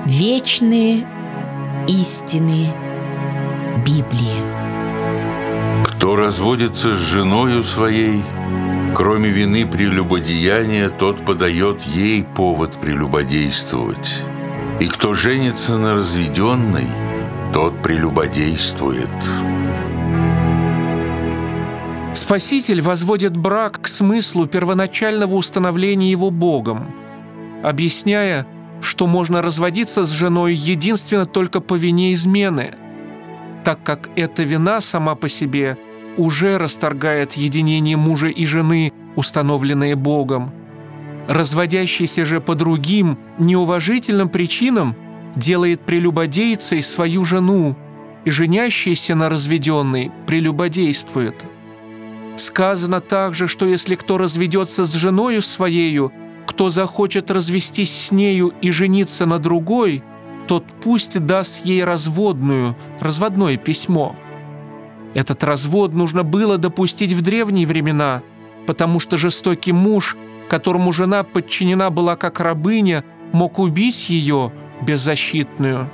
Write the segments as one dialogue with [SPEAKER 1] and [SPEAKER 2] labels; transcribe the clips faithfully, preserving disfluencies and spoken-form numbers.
[SPEAKER 1] Вечные истины Библии.
[SPEAKER 2] Кто разводится с женою своей, кроме вины прелюбодеяния, тот подает ей повод прелюбодействовать. И кто женится на разведенной, тот прелюбодействует.
[SPEAKER 3] Спаситель возводит брак к смыслу первоначального установления его Богом, объясняя, что можно разводиться с женой единственно только по вине измены, так как эта вина сама по себе уже расторгает единение мужа и жены, установленное Богом. Разводящийся же по другим неуважительным причинам делает прелюбодейцей свою жену, и женящийся на разведенной прелюбодействует. Сказано также, что если кто разведется с женою своею, кто захочет развестись с нею и жениться на другой, тот пусть даст ей разводную, разводное письмо. Этот развод нужно было допустить в древние времена, потому что жестокий муж, которому жена подчинена была как рабыня, мог убить ее беззащитную.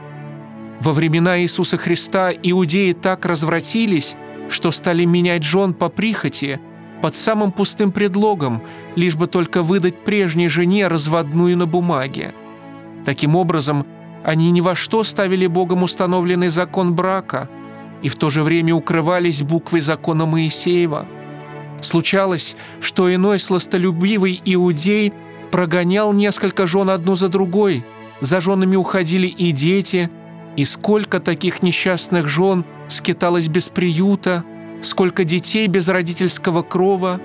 [SPEAKER 3] Во времена Иисуса Христа иудеи так развратились, что стали менять жен по прихоти, под самым пустым предлогом, лишь бы только выдать прежней жене разводную на бумаге. Таким образом, они ни во что ставили Богом установленный закон брака и в то же время укрывались буквой закона Моисеева. Случалось, что иной сластолюбивый иудей прогонял несколько жен одну за другой, за женами уходили и дети, и сколько таких несчастных жен скиталось без приюта, сколько детей без родительского крова.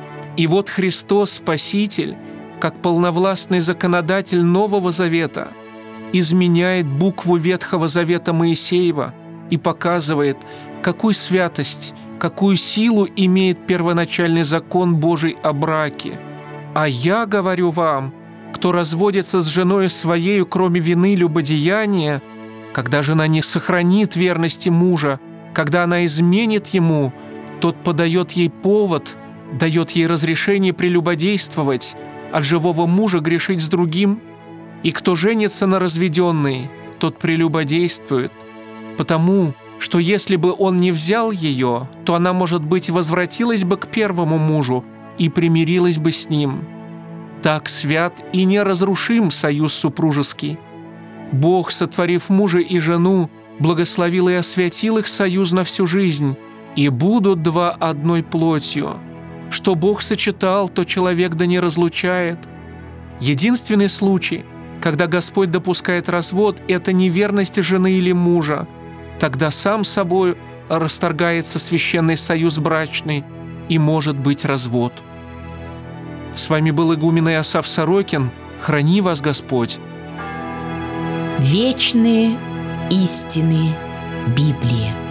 [SPEAKER 3] И вот Христос, Спаситель, как полновластный законодатель Нового Завета, изменяет букву Ветхого Завета Моисеева и показывает, какую святость, какую силу имеет первоначальный закон Божий о браке. «А я говорю вам, кто разводится с женой своею, кроме вины любодеяния, когда жена не сохранит верности мужа, когда она изменит ему, тот подает ей повод, дает ей разрешение прелюбодействовать, от живого мужа грешить с другим. И кто женится на разведенной, тот прелюбодействует, потому что если бы он не взял ее, то она, может быть, возвратилась бы к первому мужу и примирилась бы с ним. Так свят и неразрушим союз супружеский. Бог, сотворив мужа и жену, благословил и освятил их союз на всю жизнь, и будут два одной плотью. Что Бог сочетал, то человек да не разлучает». Единственный случай, когда Господь допускает развод, это неверность жены или мужа. Тогда сам собой расторгается священный союз брачный, и может быть развод. С вами был игумен Иосаф Сорокин. Храни вас Господь.
[SPEAKER 1] Вечные истины Библии.